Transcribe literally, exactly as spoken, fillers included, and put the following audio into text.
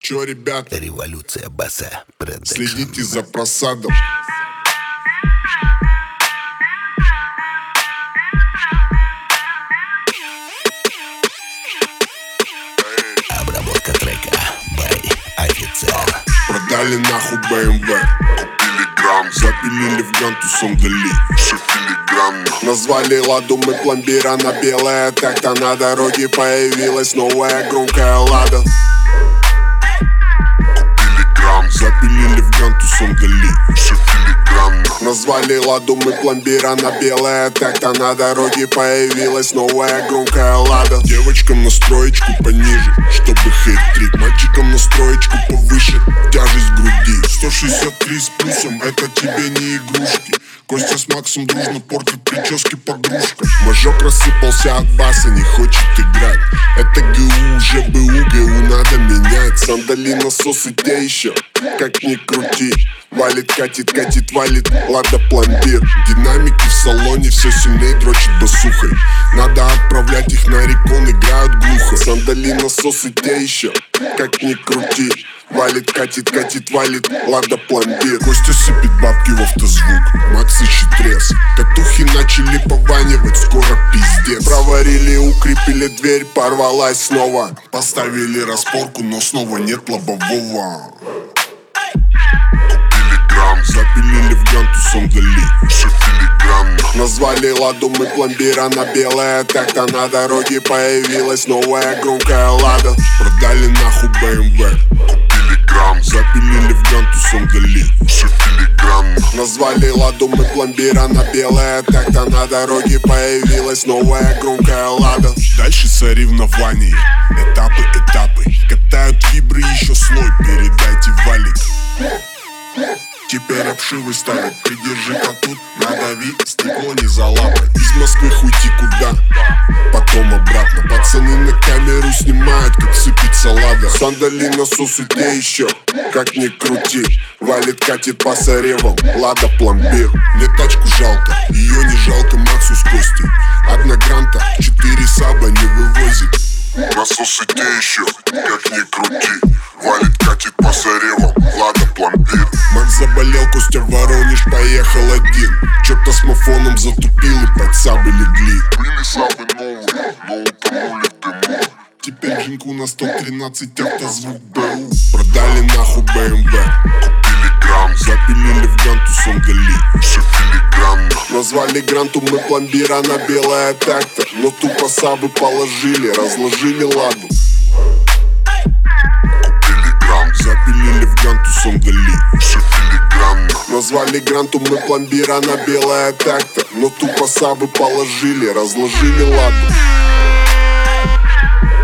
Чё, ребята? Революция баса. Продакшн. Следите за просадом. Обработка трека. Бай. Офицер. Продали нахуй бэ эм вэ. Купили грамм. Запилили в гантусом дали. Все филигранно. Назвали ладу мы пломбира на белое. Так-то на дороге появилась новая громкая лада. Купили грамм. Запилили в гантусом дали. Все филигранно. Назвали ладу мы пломбира на белое. Так-то на дороге появилась новая громкая лада. Девочкам настроечку пониже, чтобы хейт-трик. Мальчикам настроечку повыше, тяжесть в груди. Сто шестьдесят три с плюсом, это тебе не игрушки. Костя с Максом дружно портят прически подружка. Мажок рассыпался от баса, не хочет играть. Это ГУ, уже БУ, ГУ надо менять. Сандали, насосы те еще, как ни крути. Валит, катит, катит, валит, лада пломбир. Динамики в салоне все сильнее дрочит басухой. Надо отправлять их на рекон, играют глухо. Сандали, насосы те еще, как ни крути. Валит, катит, катит, валит, лада пломбир. Костя сыпет бабки в автозвук, Макс ищет трес. Катухи начали пованивать, скоро пиздец. Проварили, укрепили дверь, порвалась снова. Поставили распорку, но снова нет лобового. Запилили в гантусом дали. Все филигранно. Назвали ладу мы пломбира на белое. Так-то на дороге появилась новая громкая лада. Продали нахуй бэ эм вэ. Купили грамм. Запилили в гантусом дали. Все филигранно. Назвали ладу мы пломбира на белое. Так-то на дороге появилась новая громкая лада. Дальше соревнования. Этапы, этапы. Катают вибры, еще слой. Передайте валик. Теперь обшивы ставят, придержи-ка тут, надави, стекло не залапай. Из Москвы уйти куда, потом обратно. Пацаны на камеру снимают, как сыпется лада. Сандали, насосы те еще, как ни крути. Валит, катит по соревам, лада пломбир. Мне тачку жалко, ее не жалко Максу с Костей. Одна гранта, четыре саба не вывозит. Насосы те еще, как ни крути. Валит, катит по соревам, лада пломбир. Макс заболел, Костя в Воронеж поехал один. Чё-то с мафоном затупил и под сабы легли. Были сабы новые, но утонули в дыму. Теперь Женьку на сто тринадцать автозвук БУ. Продали нахуй бэ эм вэ. Купили грамм. Запилили в гантусом дали. Все филигранно. Назвали гранту мы пломбира на белое так-то. Но тупо сабы положили, разложили ладу. Запилили в гантусом дали. Все филигранно. Назвали гранту мы пломбира на белое так-то. Но тупо сабы положили, разложили ладу.